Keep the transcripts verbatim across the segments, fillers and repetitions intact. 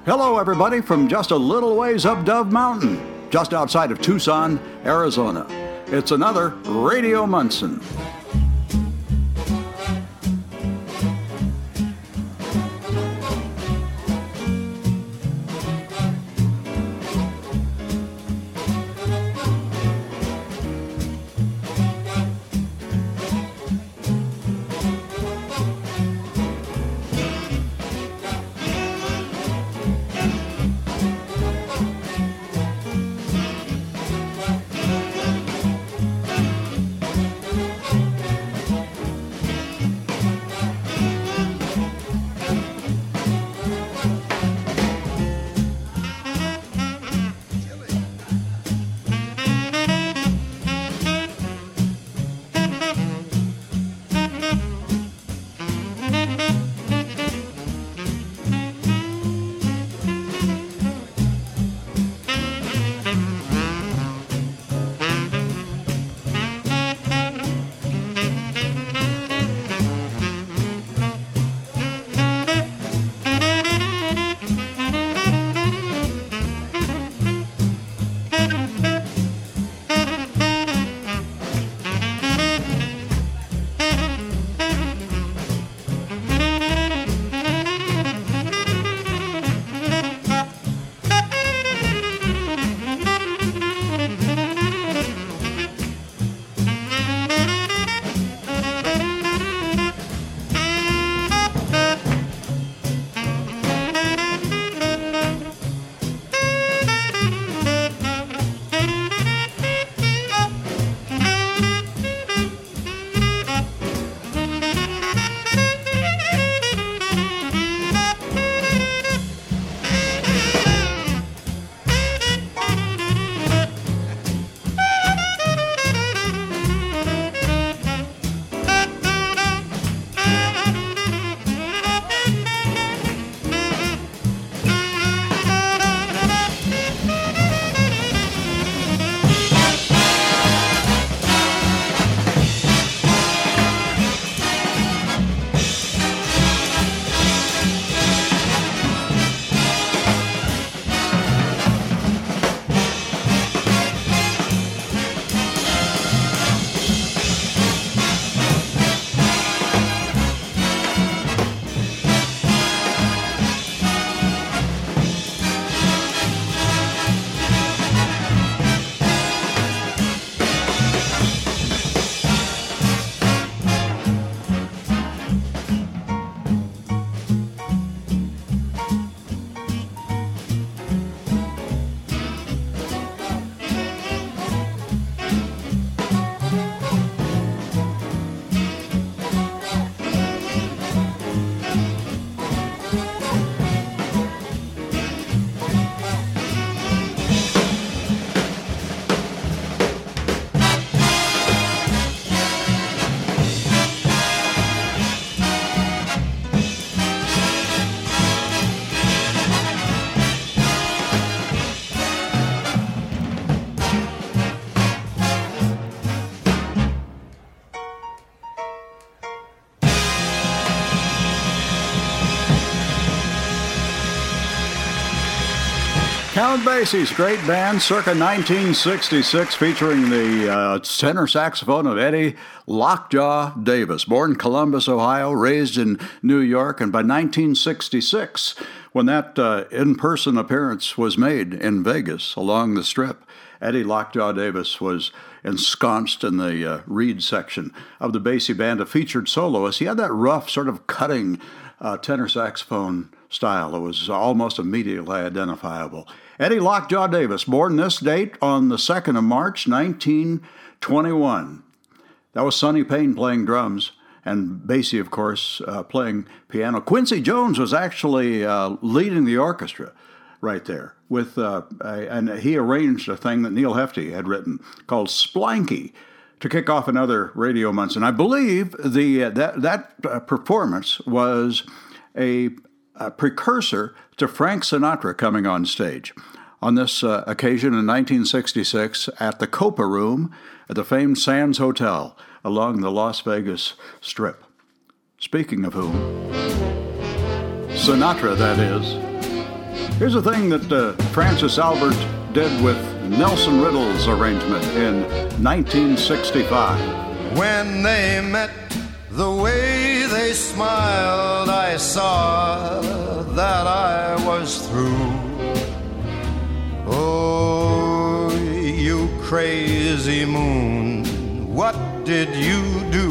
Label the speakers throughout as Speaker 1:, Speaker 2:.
Speaker 1: Hello, everybody, from just a little ways up Dove Mountain, just outside of Tucson, Arizona. It's another Radio Munson. Count Basie's great band, circa nineteen sixty-six, featuring the uh, tenor saxophone of Eddie Lockjaw Davis, born Columbus, Ohio, raised in New York, and by nineteen sixty-six, when that uh, in-person appearance was made in Vegas along the Strip, Eddie Lockjaw Davis was ensconced in the uh, Reed section of the Basie band, a featured soloist. He had that rough, sort of cutting uh, tenor saxophone style. It was almost immediately identifiable. Eddie Lockjaw Davis, born this date on the second of March, nineteen twenty-one. That was Sonny Payne playing drums, and Basie, of course, uh, playing piano. Quincy Jones was actually uh, leading the orchestra right there, with uh, a, and he arranged a thing that Neil Hefti had written called Splanky to kick off another Radio Munson. I believe the uh, that that uh, performance was a a precursor to Frank Sinatra coming on stage. On this uh, occasion in nineteen sixty-six at the Copa Room at the famed Sands Hotel along the Las Vegas Strip. Speaking of whom, Sinatra, that is. Here's a thing that uh, Francis Albert did with Nelson Riddle's arrangement in nineteen sixty-five.
Speaker 2: When they met, the way they smiled, I saw that I was through. Oh, you crazy moon, what did you do?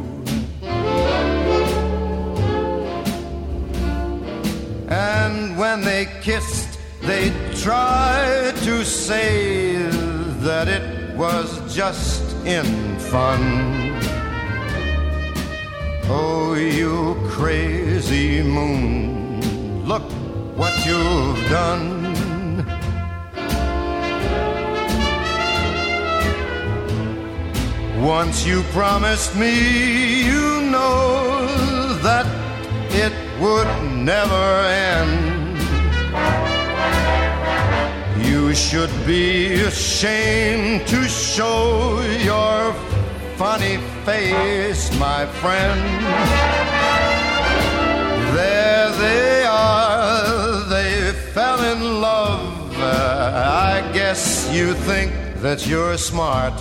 Speaker 2: And when they kissed, they tried to say that it was just in fun. Oh, you crazy moon, look what you've done. Once you promised me, you know that it would never end. You should be ashamed to show your funny face, my friend. There they are, they fell in love. Uh, I guess you think that you're smart.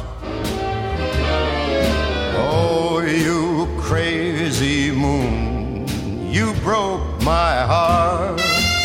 Speaker 2: Oh, you crazy moon, you broke my heart.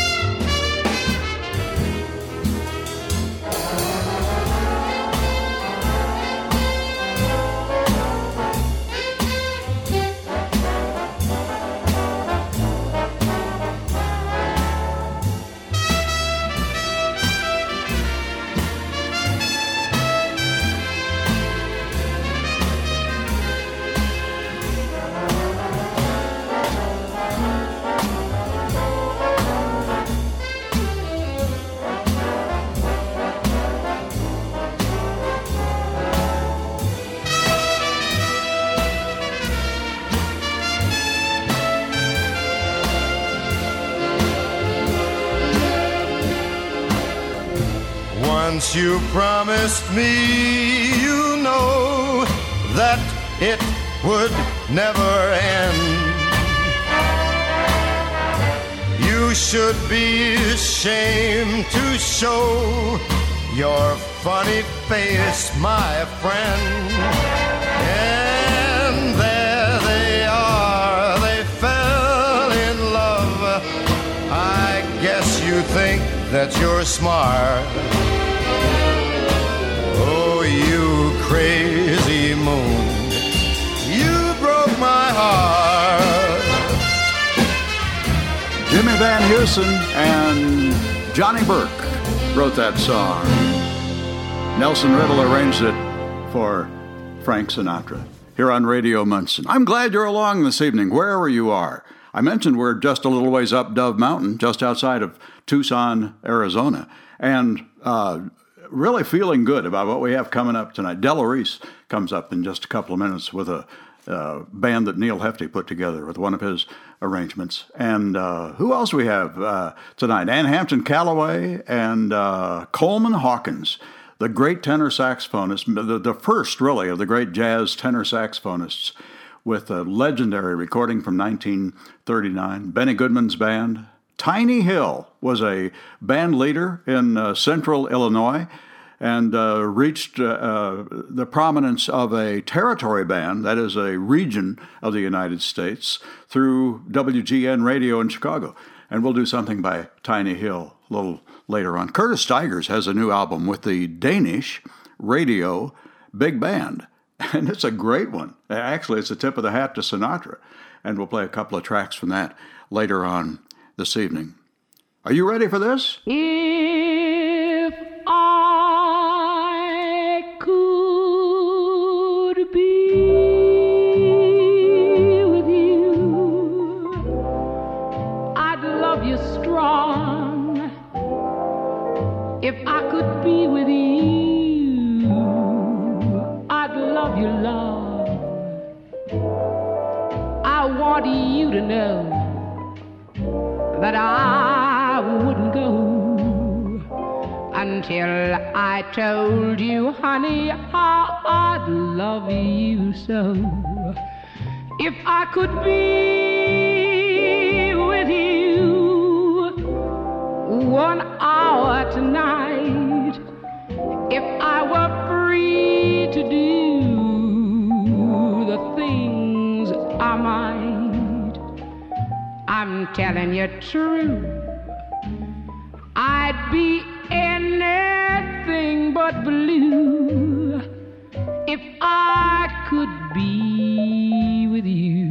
Speaker 2: Once you promised me, you know that it would never end. You should be ashamed to show your funny face, my friend. And there they are, they fell in love. I guess you think that you're smart. Oh, you crazy moon, you broke my heart.
Speaker 1: Jimmy Van Heusen and Johnny Burke wrote that song. Nelson Riddle arranged it for Frank Sinatra here on Radio Munson. I'm glad you're along this evening, wherever you are. I mentioned we're just a little ways up Dove Mountain, just outside of Tucson, Arizona, and uh, really feeling good about what we have coming up tonight. Della Reese comes up in just a couple of minutes with a uh, band that Neil Hefti put together with one of his arrangements. And uh, who else we have uh, tonight? Ann Hampton Callaway and uh, Coleman Hawkins, the great tenor saxophonist, the, the first, really, of the great jazz tenor saxophonists, with a legendary recording from nineteen thirty-nine, Benny Goodman's band. Tiny Hill was a band leader in uh, central Illinois and uh, reached uh, uh, the prominence of a territory band, that is a region of the United States, through W G N Radio in Chicago. And we'll do something by Tiny Hill a little later on. Curtis Stigers has a new album with the Danish Radio Big Band, and it's a great one. Actually, it's a tip of the hat to Sinatra, and we'll play a couple of tracks from that later on this evening. Are you ready for this?
Speaker 3: If I could be with you, I'd love you strong. If I could be with you, I'd love you long. I want you to know that I wouldn't go until I told you, honey, how I'd love you so. If I could be with you, one hour tonight, if I were free to do the things I might, I'm telling you true, I'd be anything but blue if I could be with you.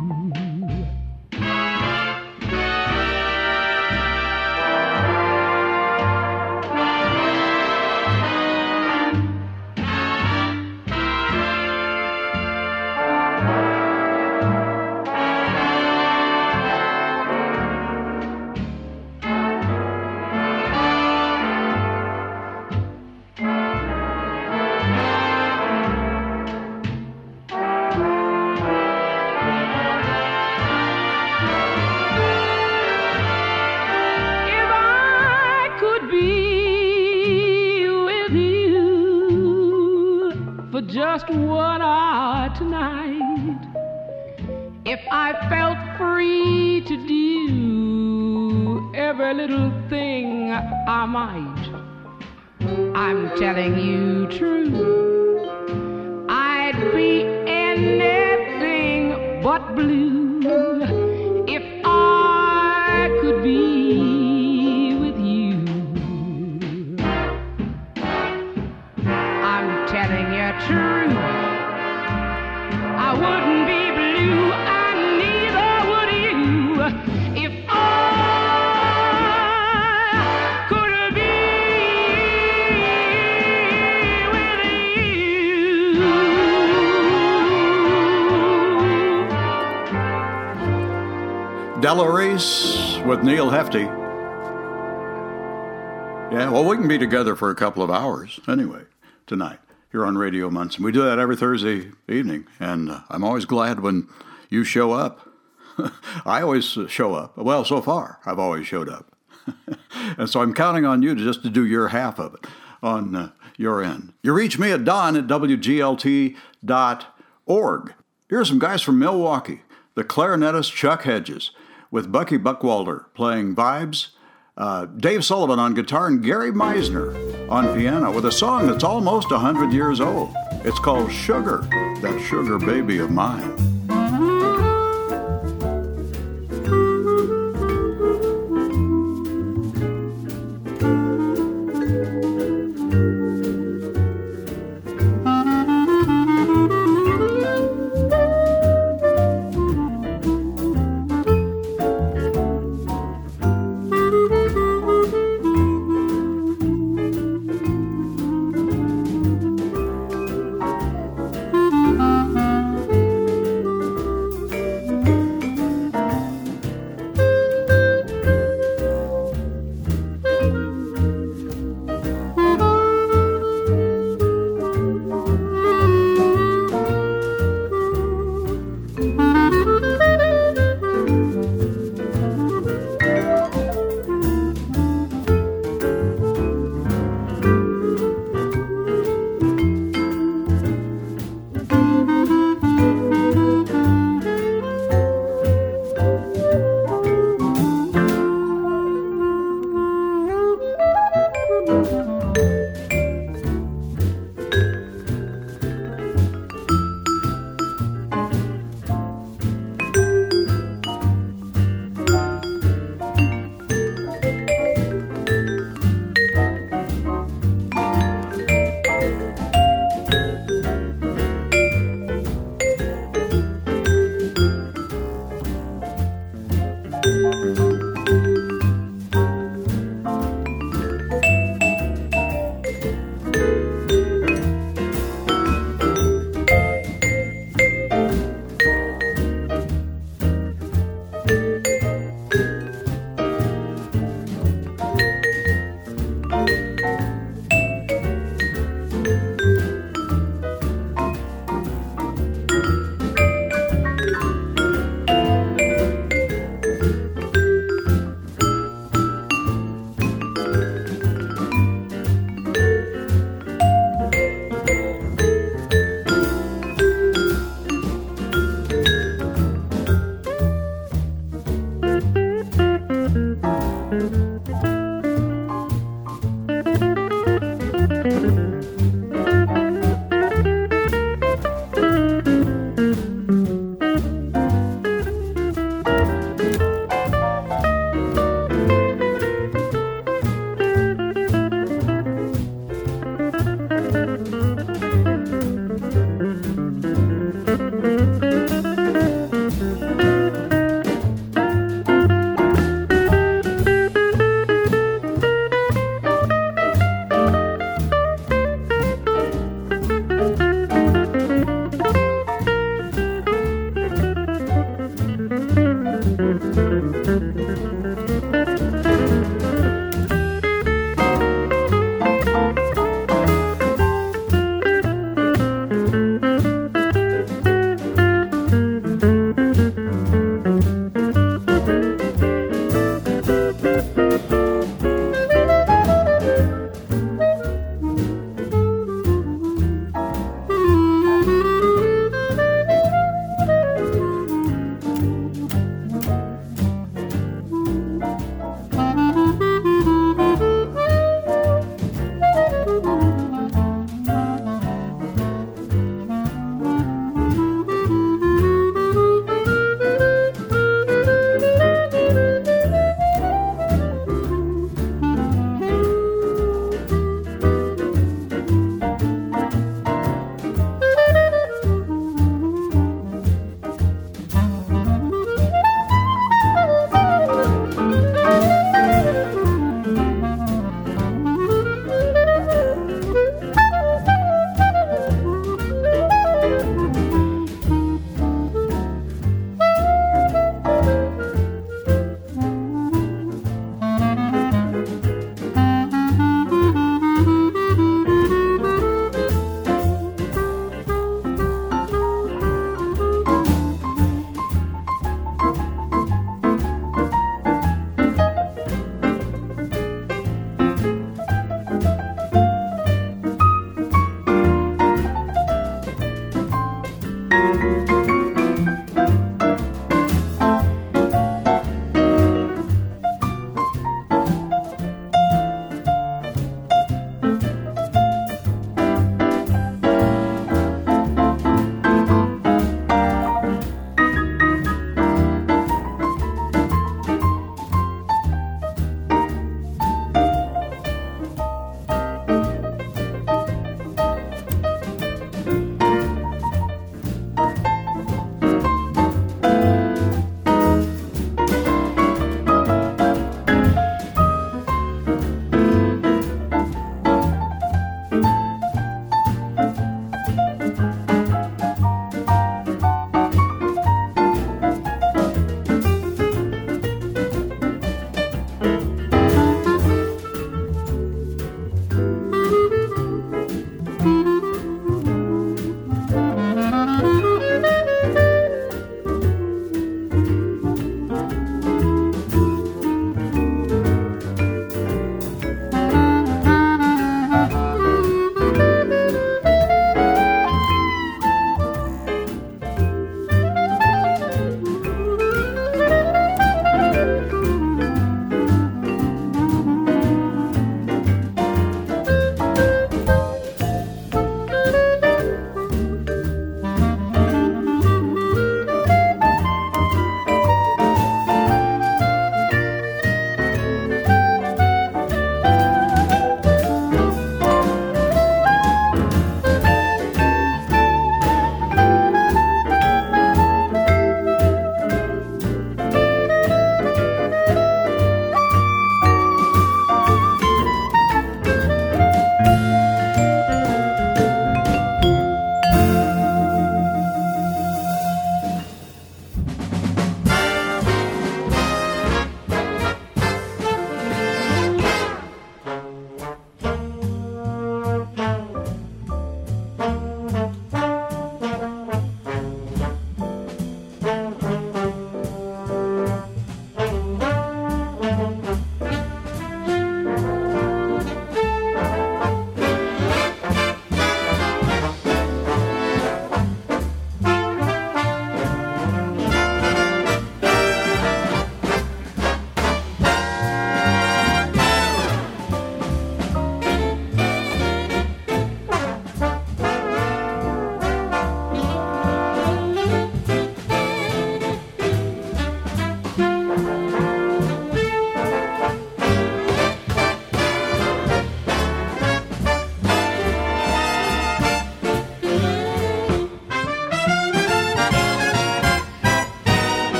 Speaker 3: Just one hour tonight, if I felt free to do every little thing I might, I'm telling you true, I'd be anything but blue if I could be with you. I'm telling you true, I wouldn't be blue, and neither would you, if I could be with
Speaker 1: you. Della Reese with Neil Hefti. Yeah, well, we can be together for a couple of hours anyway tonight here on Radio Munson. We do that every Thursday evening, and uh, I'm always glad when you show up. I always show up. Well, so far, I've always showed up. And so I'm counting on you to just to do your half of it on uh, your end. You reach me at Don at W G L T dot org. Here are some guys from Milwaukee, the clarinetist Chuck Hedges, with Bucky Buckwalter playing vibes, Uh, Dave Sullivan on guitar, and Gary Meisner on piano with a song that's almost one hundred years old. It's called Sugar, That Sugar Baby of Mine.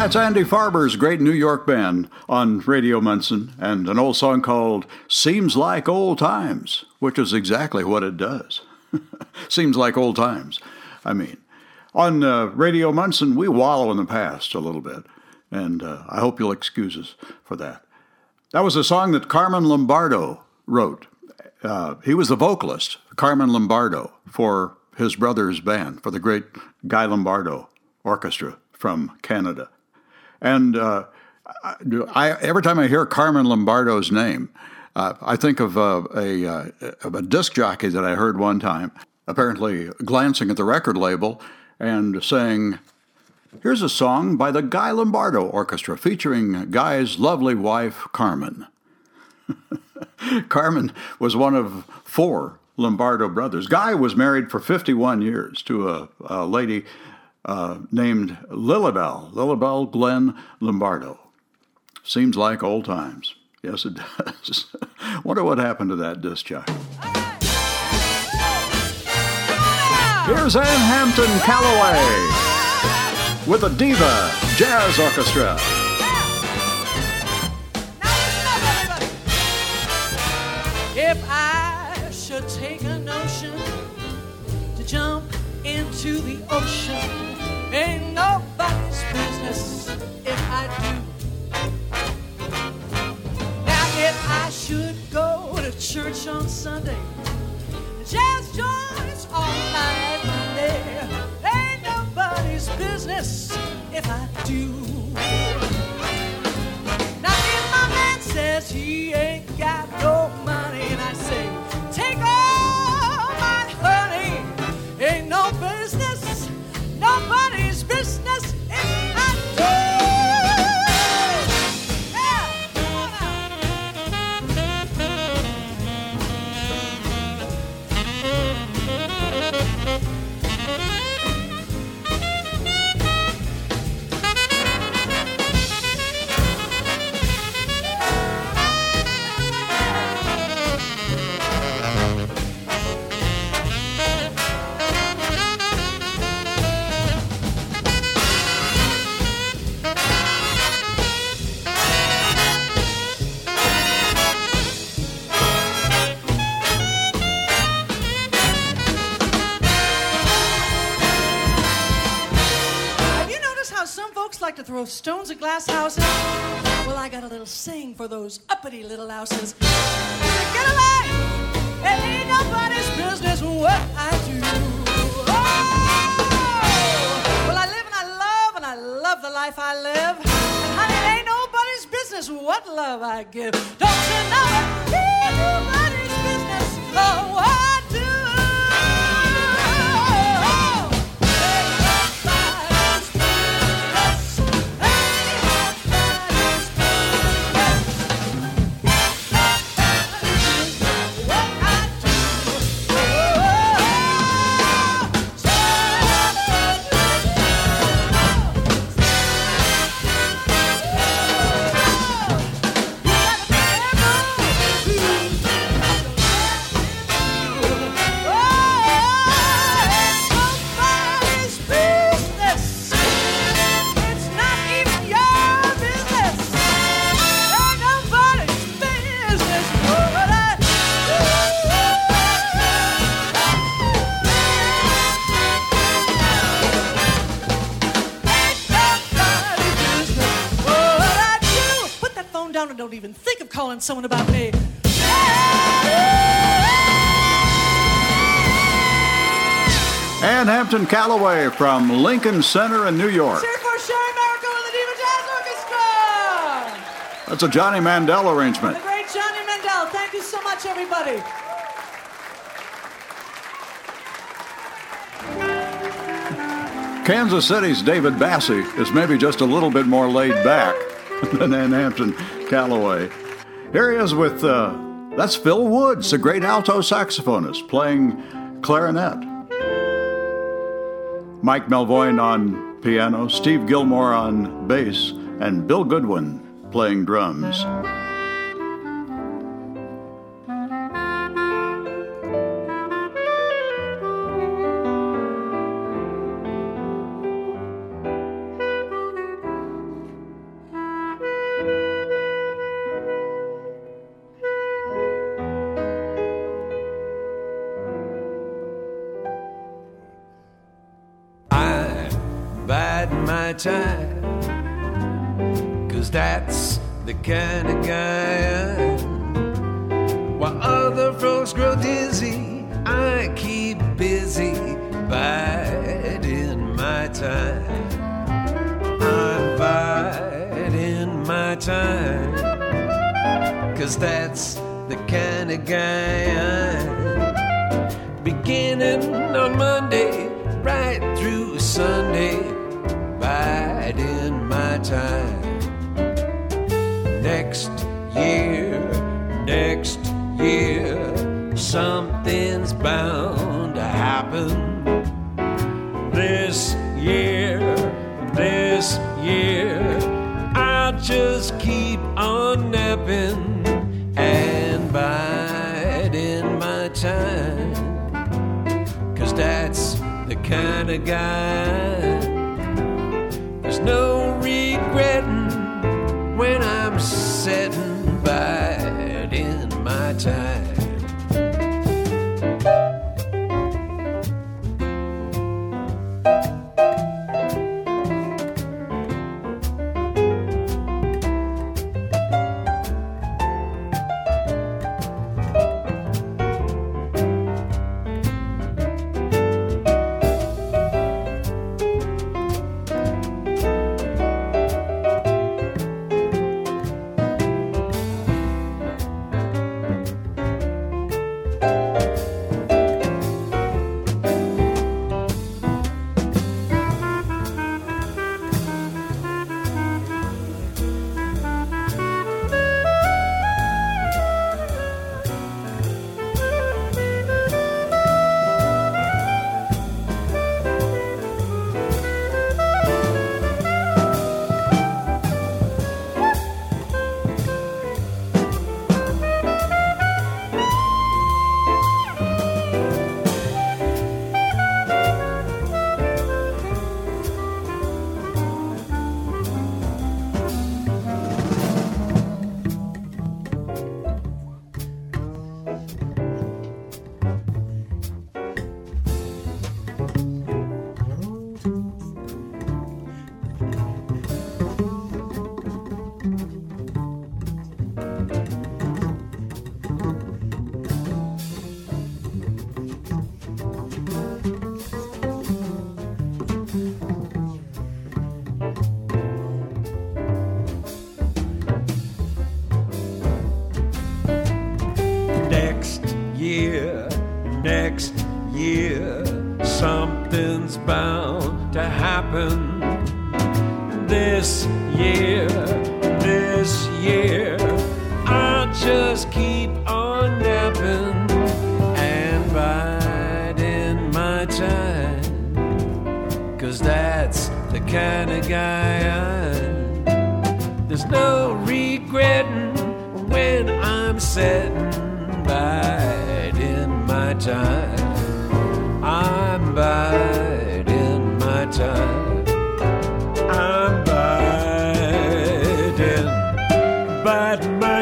Speaker 1: That's Andy Farber's great New York band on Radio Munson, and an old song called Seems Like Old Times, which is exactly what it does. Seems like old times. I mean, on uh, Radio Munson, we wallow in the past a little bit, and uh, I hope you'll excuse us for that. That was a song that Carmen Lombardo wrote. Uh, he was the vocalist, Carmen Lombardo, for his brother's band, for the great Guy Lombardo Orchestra from Canada. And uh, I, every time I hear Carmen Lombardo's name, uh, I think of, uh, a, uh, of a disc jockey that I heard one time, apparently glancing at the record label and saying, "Here's a song by the Guy Lombardo Orchestra featuring Guy's lovely wife, Carmen." Carmen was one of four Lombardo brothers. Guy was married for fifty-one years to a, a lady uh, named Lilibel, Lilibel Glenn Lombardo. Seems like old times. Yes, it does. Wonder what happened to that disc jockey. Here's Ann Hampton Callaway with the Diva Jazz Orchestra.
Speaker 4: If I should take a notion to jump into the ocean, ain't nobody's business if I do. Now if I should go to church on Sunday, jazz joints all night Monday, ain't nobody's business if I do. Now if my man says he ain't got no money, and I say, take all my honey, ain't no business, nobody's business if I do. Yeah, come on like to throw stones at glass houses? Well, I got a little saying for those uppity little houses. Get away! It ain't nobody's business what I do. Oh! Well, I live and I love and I love the life I live. And honey, it ain't nobody's business what love I give. Don't you know it? Ain't nobody's business oh, what I do. Don't even think of calling someone about me.
Speaker 1: Ann Hampton Callaway from Lincoln Center in New York.
Speaker 4: Cheer for Sherry Miracle and the Diva Jazz Orchestra.
Speaker 1: That's a Johnny Mandel arrangement.
Speaker 4: The great Johnny Mandel. Thank you so much, everybody.
Speaker 1: Kansas City's David Bassey is maybe just a little bit more laid back than Ann Hampton Callaway. Here he is with, uh, that's Phil Woods, a great alto saxophonist, playing clarinet. Mike Melvoin on piano, Steve Gilmore on bass, and Bill Goodwin playing drums.
Speaker 5: my time, 'cause that's the kind of guy I am. While other folks grow dizzy, I keep busy biding my time. I'm biding my time, 'cause that's the kind of guy I am. Beginning on Monday, right through Sunday, biding my time. Next year, next year, something's bound to happen. This year, this year, I'll just keep on napping and biding my time, 'cause that's the kind of guy. There's no regretting when I'm sitting biding my time. Next year, something's bound to happen. This year, this year, I'll just keep on napping and biding my time, 'cause that's the kind of guy I am. There's no regretting when I'm sitting biding my time. I'm biding my time. I'm biding, biding my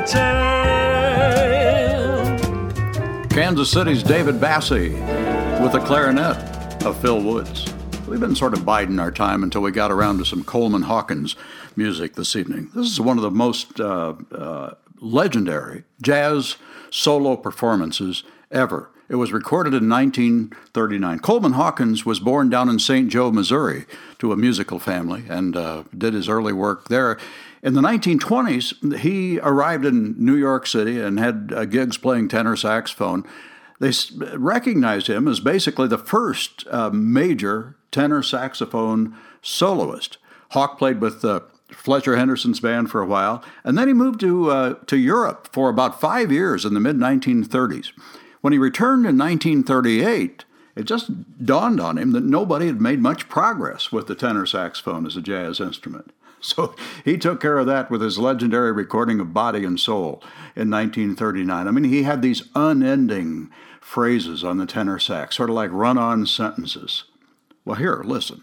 Speaker 5: time.
Speaker 1: Kansas City's David Bassey with the clarinet of Phil Woods. We've been sort of biding our time until we got around to some Coleman Hawkins music this evening. This is one of the most uh, uh, legendary jazz solo performances ever. It was recorded in nineteen thirty-nine. Coleman Hawkins was born down in Saint Joe, Missouri, to a musical family and uh, did his early work there. In the nineteen twenties, he arrived in New York City and had uh, gigs playing tenor saxophone. They recognized him as basically the first uh, major tenor saxophone soloist. Hawk played with uh, Fletcher Henderson's band for a while, and then he moved to uh, to Europe for about five years in the mid nineteen thirties. When he returned in nineteen thirty-eight, it just dawned on him that nobody had made much progress with the tenor saxophone as a jazz instrument. So he took care of that with his legendary recording of Body and Soul in nineteen thirty-nine. I mean, he had these unending phrases on the tenor sax, sort of like run-on sentences. Well, here, listen.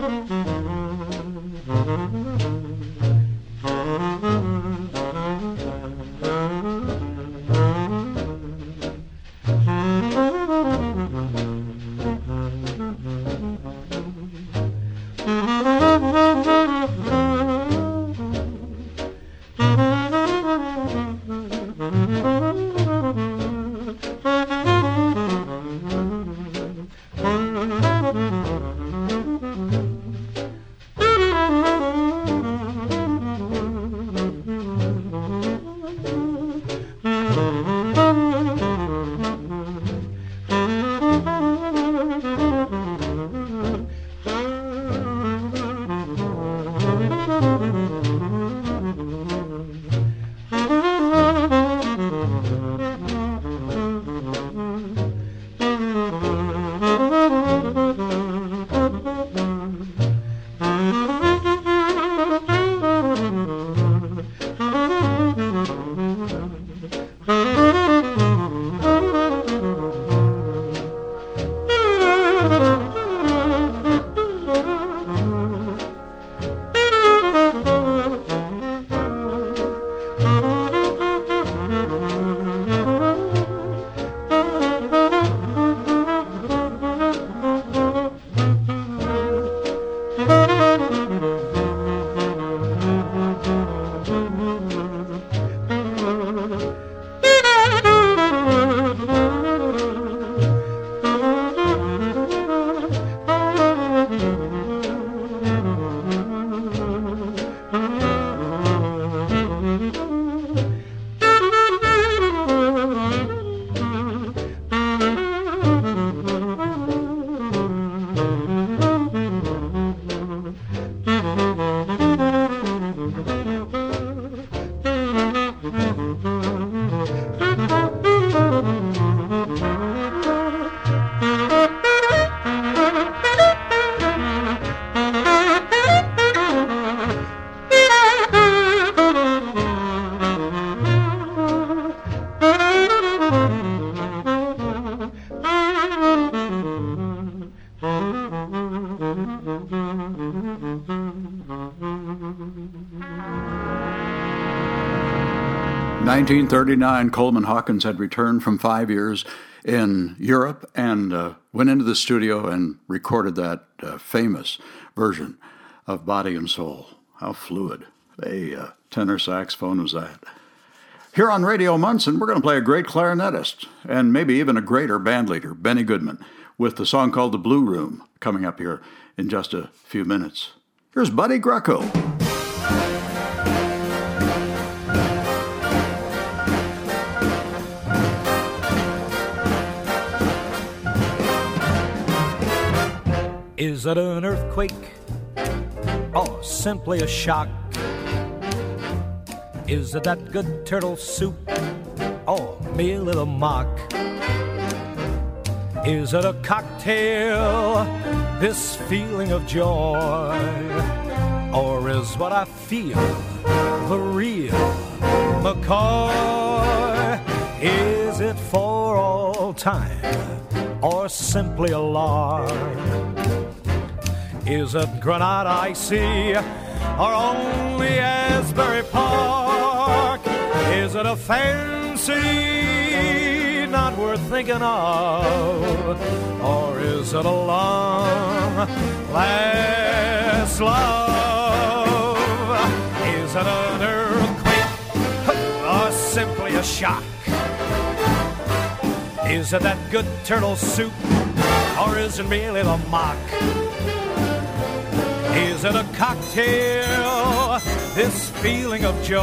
Speaker 1: nineteen thirty-nine, Coleman Hawkins had returned from five years in Europe and uh, went into the studio and recorded that uh, famous version of Body and Soul. How fluid a uh, tenor saxophone was that. Here on Radio Munson, we're going to play a great clarinetist and maybe even a greater bandleader, Benny Goodman, with the song called The Blue Room, coming up here in just a few minutes. Here's Buddy Greco.
Speaker 6: Is it an earthquake or simply a shock? Is it that good turtle soup or merely the mock? Is it a cocktail, this feeling of joy? Or is what I feel the real McCoy? Is it for all time or simply a lark? Is it Granada Icy or only Asbury Park? Is it a fancy not worth thinking of? Or is it a long last love? Is it an earthquake or simply a shock? Is it that good turtle soup or is it merely the mock? Is it a cocktail, this feeling of joy?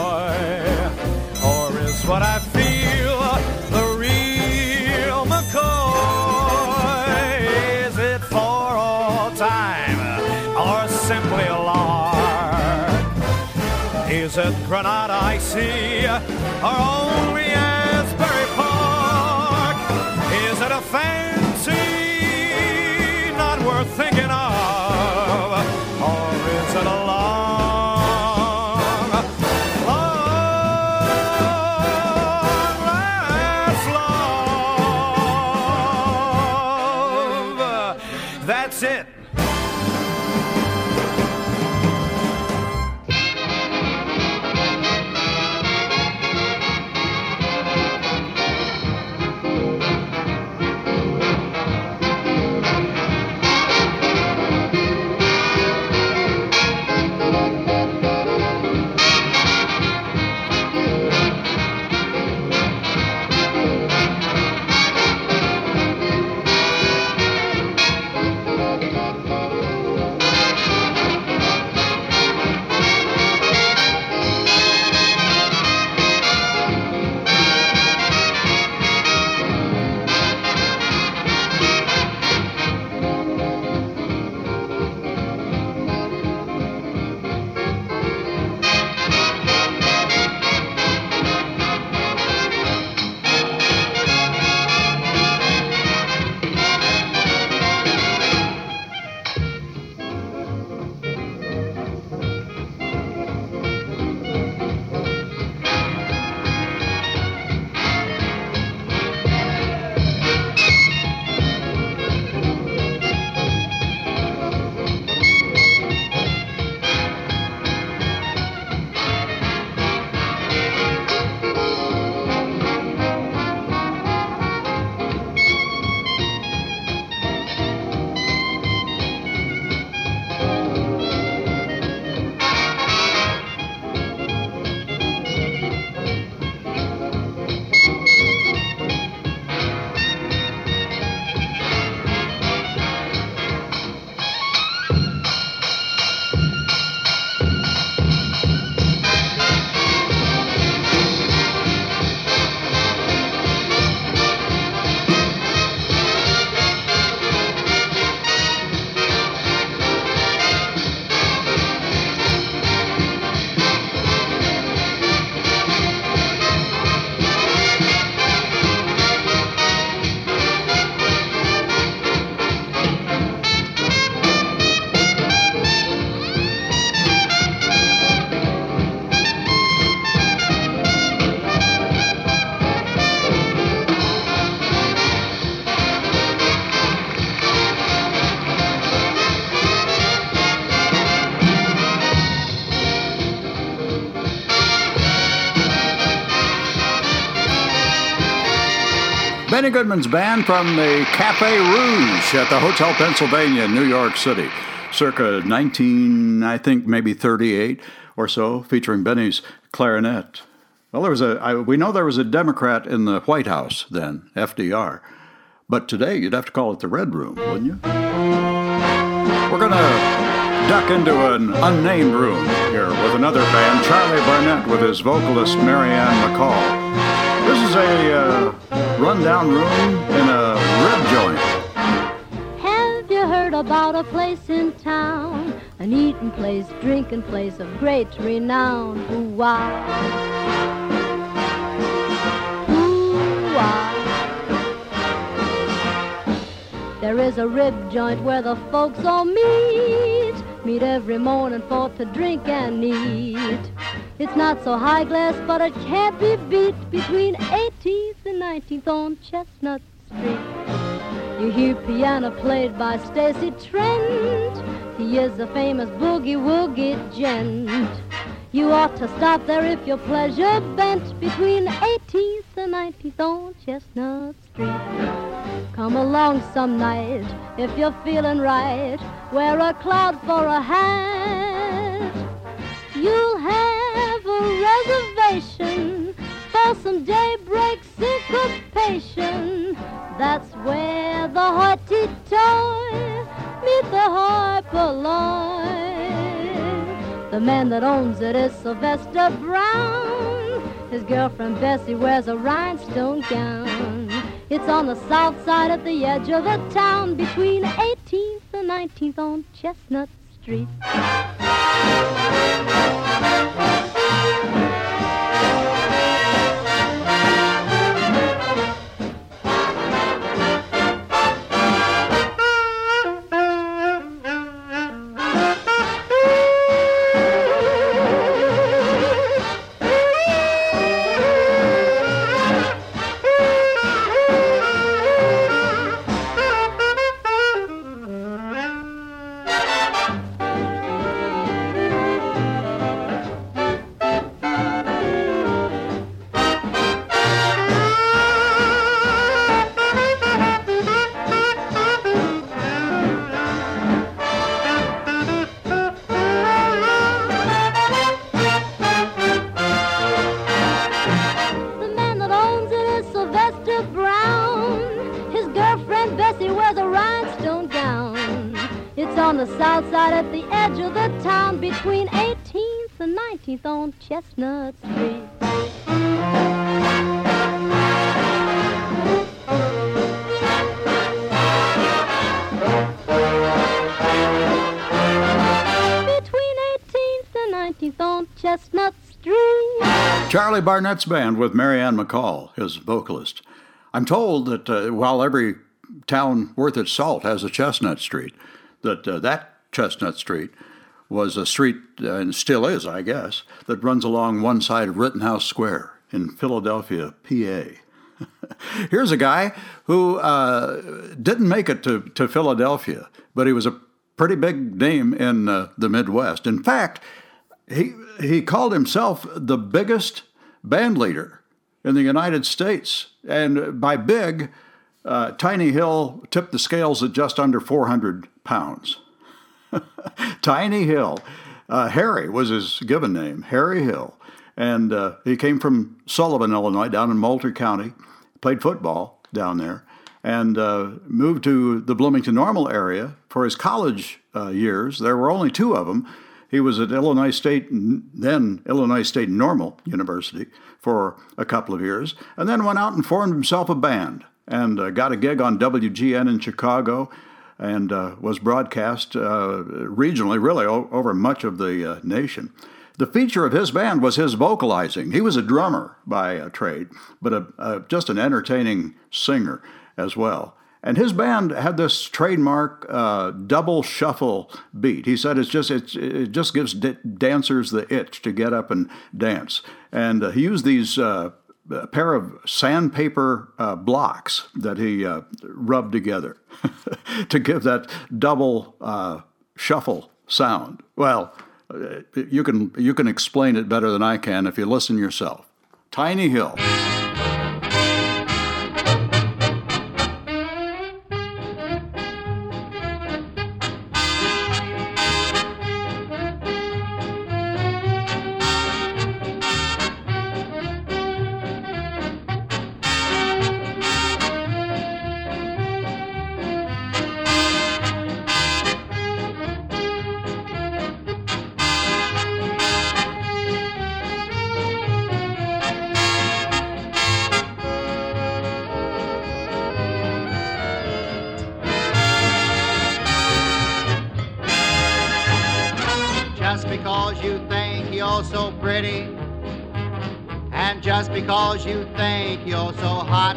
Speaker 6: Or is what I feel the real McCoy? Is it for all time or simply a lark? Is it Granada Icy or only Asbury Park? Is it a fancy not worth thinking of? Or is it a long, long last love? That's it.
Speaker 1: Benny Goodman's band from the Cafe Rouge at the Hotel Pennsylvania in New York City, circa nineteen, I think maybe thirty-eight or so, featuring Benny's clarinet. Well, there was a, I, we know there was a Democrat in the White House then, F D R. But today, you'd have to call it the Red Room, wouldn't you? We're going to duck into an unnamed room here with another band, Charlie Barnet with his vocalist Marianne McCall. This is a uh, rundown room in a rib joint.
Speaker 7: Have you heard about a place in town, an eating place, drinking place of great renown? Ooh-wah. Ooh-wah. There is a rib joint where the folks all meet, meet every morning for to drink and eat. It's not so high class, but it can't be beat, between eighteenth and nineteenth on Chestnut Street. You hear piano played by Stacy Trent. He is a famous boogie-woogie gent. You ought to stop there if your pleasure bent, between eighteenth and nineteenth on Chestnut Street. Come along some night if you're feeling right. Wear a cloud for a hat. You'll have a reservation for some daybreak syncopation. That's where the hoity-toity meet the high polite. The man that owns it is Sylvester Brown. His girlfriend Bessie wears a rhinestone gown. It's on the south side at the edge of the town, between eighteenth and nineteenth on Chestnut Street. On Chestnut Street. Between eighteenth and nineteenth on Chestnut Street.
Speaker 1: Charlie Barnet's band with Marianne McCall, his vocalist. I'm told that uh, while every town worth its salt has a Chestnut Street, that uh, that Chestnut Street was a street, uh, and still is, I guess, that runs along one side of Rittenhouse Square in Philadelphia, P A. Here's a guy who uh, didn't make it to, to Philadelphia, but he was a pretty big name in uh, the Midwest. In fact, he he called himself the biggest band leader in the United States. And by big, uh, Tiny Hill tipped the scales at just under four hundred pounds. Tiny Hill. Uh, Harry was his given name, Harry Hill. And uh, he came from Sullivan, Illinois, down in Moultrie County, played football down there, and uh, moved to the Bloomington Normal area for his college uh, years. There were only two of them. He was at Illinois State, then Illinois State Normal University, for a couple of years, and then went out and formed himself a band and uh, got a gig on W G N in Chicago, and uh, was broadcast uh, regionally, really, o- over much of the uh, nation. The feature of his band was his vocalizing. He was a drummer by uh, trade, but a, a, just an entertaining singer as well. And his band had this trademark uh, double shuffle beat. He said it's just it's, it just gives d- dancers the itch to get up and dance. And uh, he used these uh, a pair of sandpaper uh, blocks that he uh, rubbed together to give that double uh, shuffle sound. Well, you can you can explain it better than I can if you listen yourself. Tiny Hill.
Speaker 8: because you think you're so pretty, and just because you think you're so hot,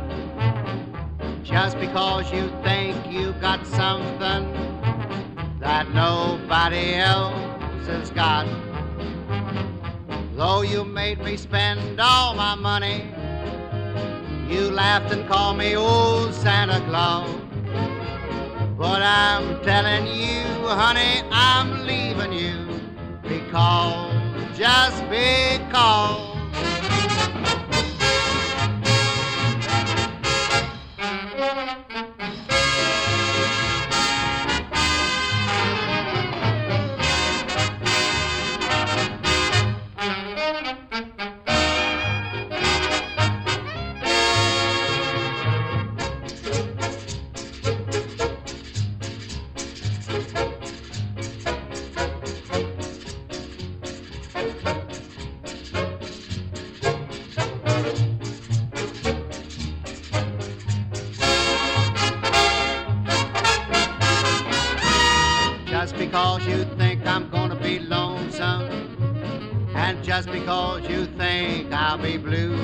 Speaker 8: just because you think you got something that nobody else has got. Though you made me spend all my money, you laughed and called me old Santa Claus. But I'm telling you, honey, I'm leaving you because, just because. Just because you think I'm gonna be lonesome, and just because you think I'll be blue,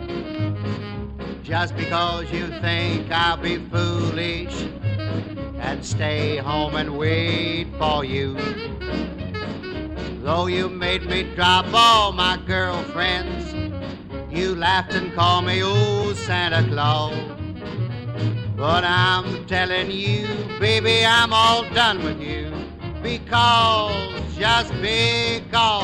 Speaker 8: just because you think I'll be foolish and stay home and wait for you. Though you made me drop all my girlfriends, you laughed and called me old Santa Claus. But I'm telling you, baby, I'm all done with you. Because, just because.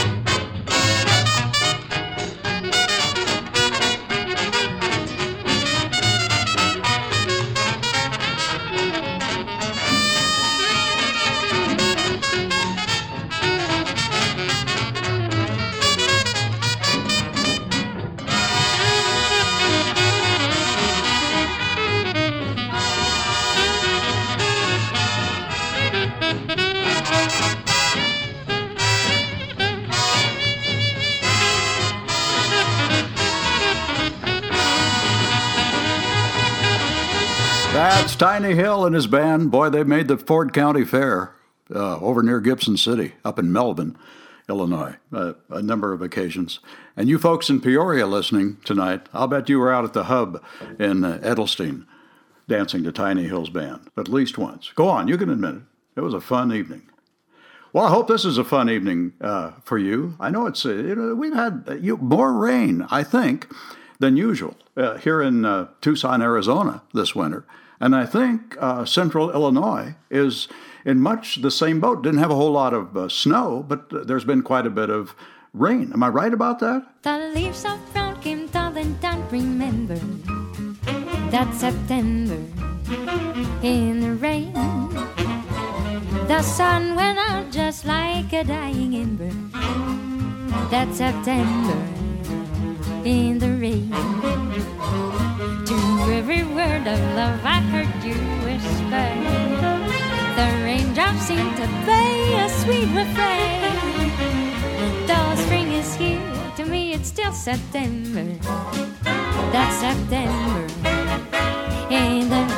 Speaker 1: That's Tiny Hill and his band. Boy, they made the Ford County Fair uh, over near Gibson City, up in Melvin, Illinois, uh, a number of occasions. And you folks in Peoria listening tonight, I'll bet you were out at the Hub in uh, Edelstein dancing to Tiny Hill's band, at least once. Go on, you can admit it. It was a fun evening. Well, I hope this is a fun evening uh, for you. I know it's uh, you know, we've had uh, you, more rain, I think, than usual uh, here in uh, Tucson, Arizona this winter. And I think uh, central Illinois is in much the same boat. Didn't have a whole lot of uh, snow, but uh, there's been quite a bit of rain. Am I right about that?
Speaker 9: The leaves of brown came down and don't remember that September in the rain. The sun went out just like a dying ember that September in the rain. To every word of love I heard you whisper, the raindrops seem to play a sweet refrain. Though spring is here, to me it's still September. That's September. And the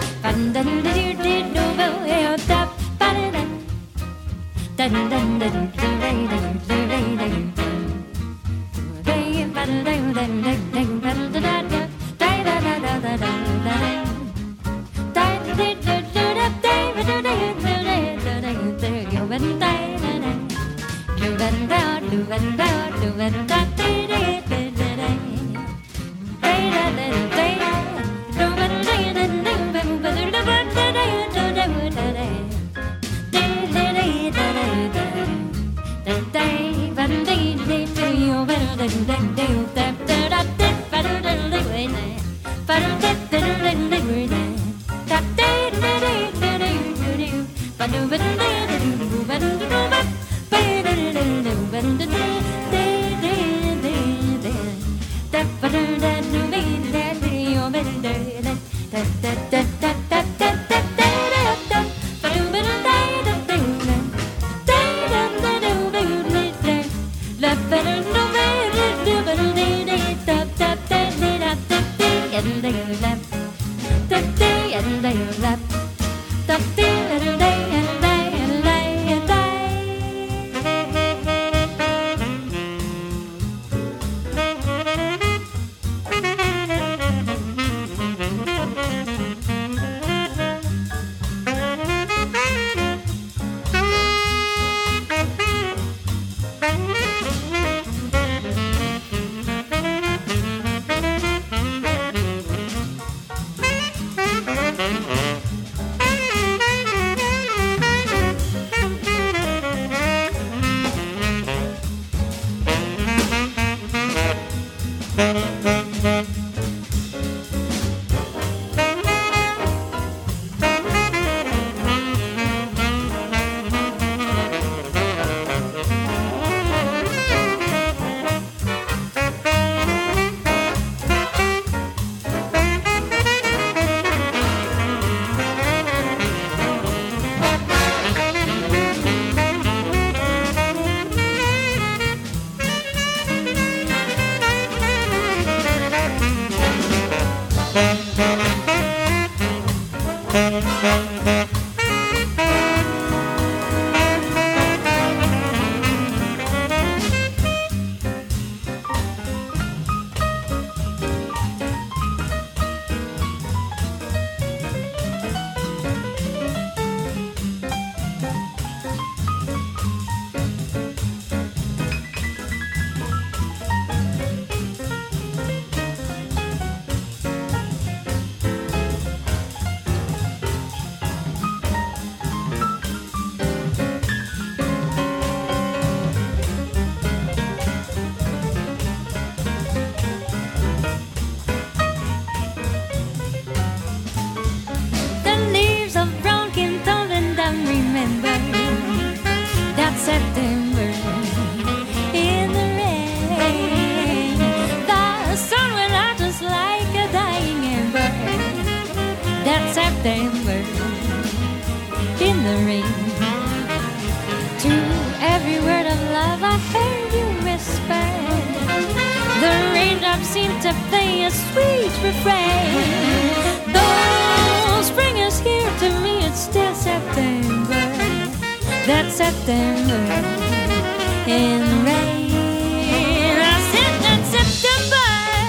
Speaker 9: To every word of love I heard you whisper, the raindrops seem to play a sweet refrain. Though spring is here, to me it's still September. That's September in rain. I said that's September.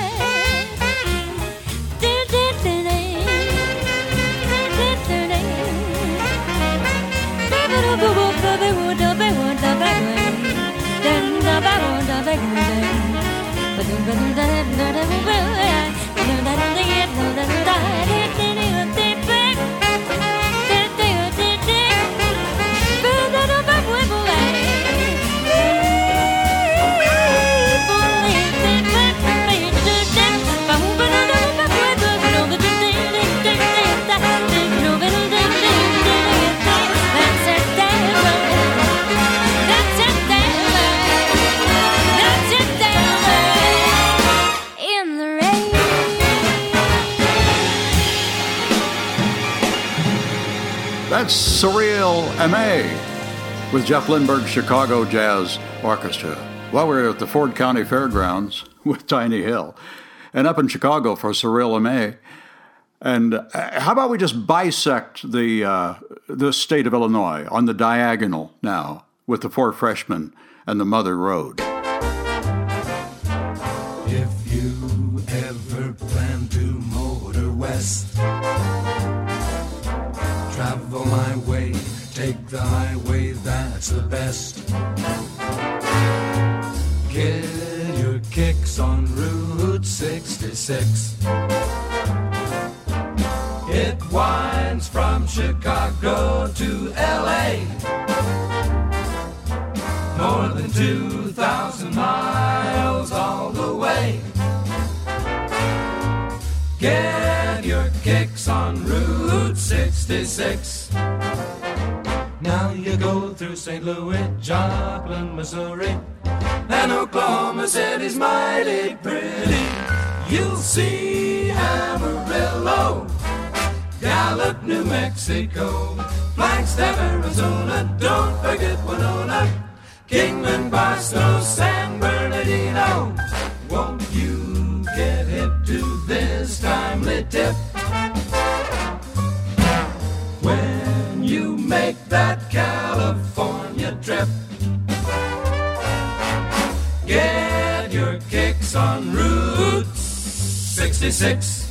Speaker 1: That's Surreal M A with Jeff Lindbergh's Chicago Jazz Orchestra. Well, we're at the Ford County Fairgrounds with Tiny Hill, and up in Chicago for Surreal M A. And uh, how about we just bisect the uh, the state of Illinois on the diagonal now with the Four Freshmen and the Mother Road.
Speaker 5: If you ever plan to motor west, travel my way, take the highway, that's the best. Get your kicks on Route sixty-six. It winds from Chicago to L A, more than two thousand miles all the way. Get your kicks on Route sixty-six. Now you go through Saint Louis, Joplin, Missouri, and Oklahoma City's mighty pretty. You'll see Amarillo, Gallup, New Mexico, Flagstaff, Arizona, don't forget Winona, Kingman, Barstow, San Bernardino. Won't you get hip to this timely tip? When you make that California trip, get your kicks on Route sixty-six.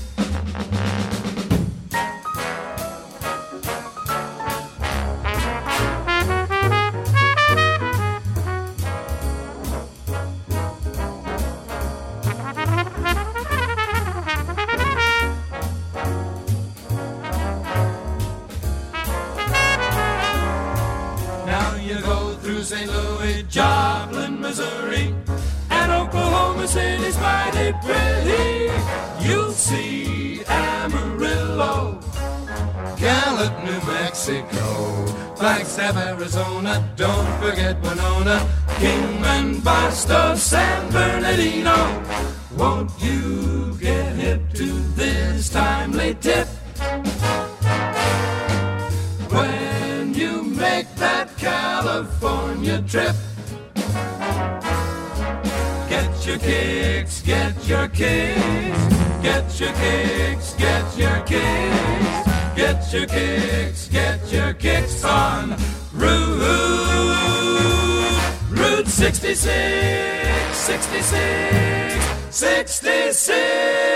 Speaker 5: Saint Louis, Joplin, Missouri, and Oklahoma City's mighty pretty. You'll see Amarillo, Gallup, New Mexico, Flagstaff, Arizona, don't forget Winona, Kingman, Barstow, San Bernardino. Won't you get hip to this timely tip? When you make that California trip, get your kicks, get your kicks, get your kicks, get your kicks, get your kicks, get your kicks on Route, Route sixty-six, sixty-six, sixty-six.